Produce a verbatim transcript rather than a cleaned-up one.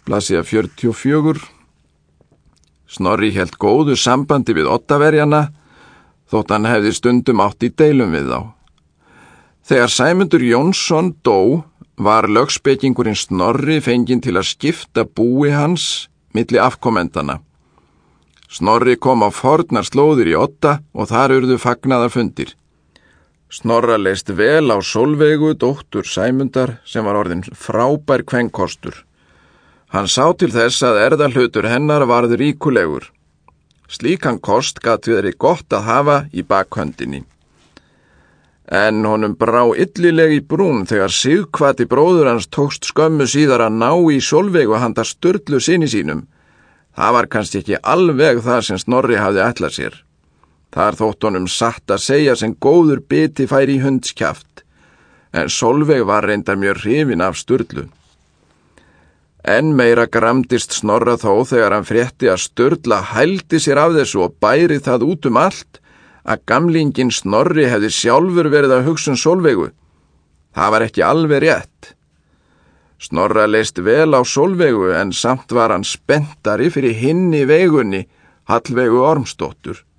Blaðsíða fjörutíu og fjögur. Snorri hélt góðu sambandi við Oddaverjana, þótt hann hefði stundum átt í deilum við þá. Þegar Sæmundur Jónsson dó, var lögspekingurinn Snorri fenginn til að skipta búi hans milli afkomendana. Snorri kom á fornar slóðir í Odda og þar urðu fagnaðarfundir. Snorra leist vel á Sólveigu, dóttur Sæmundar, sem var orðin frábær kvenkostur. Hann sá til þess að erðahlutur hennar varð ríkulegur. Slíkan kost gat verið gott að hafa í bakhöndinni. En honum brá illileg í brún þegar Sighvati bróður hans tókst skömmu síðar að ná í Sólveigu handa Sturlu syni sínum. Það var kannski ekki alveg það sem Snorri hafði ætlað sér. Þar þótt honum satt að segja sem góður biti færi í hundskjaft, en Sólveig var reyndar mjög hrifin af Sturlu. En meira gramdist Snorra þó þegar hann frétti að Sturla hældi sér af þessu og bæri það út um allt að gamlingin Snorri hefði sjálfur verið að hugsa um Sólveigu. Það var ekki alveg rétt. Snorra leist vel á Sólveigu en samt var hann spenntari fyrir hinni Veigunni, Hallveigu Ormsdóttur.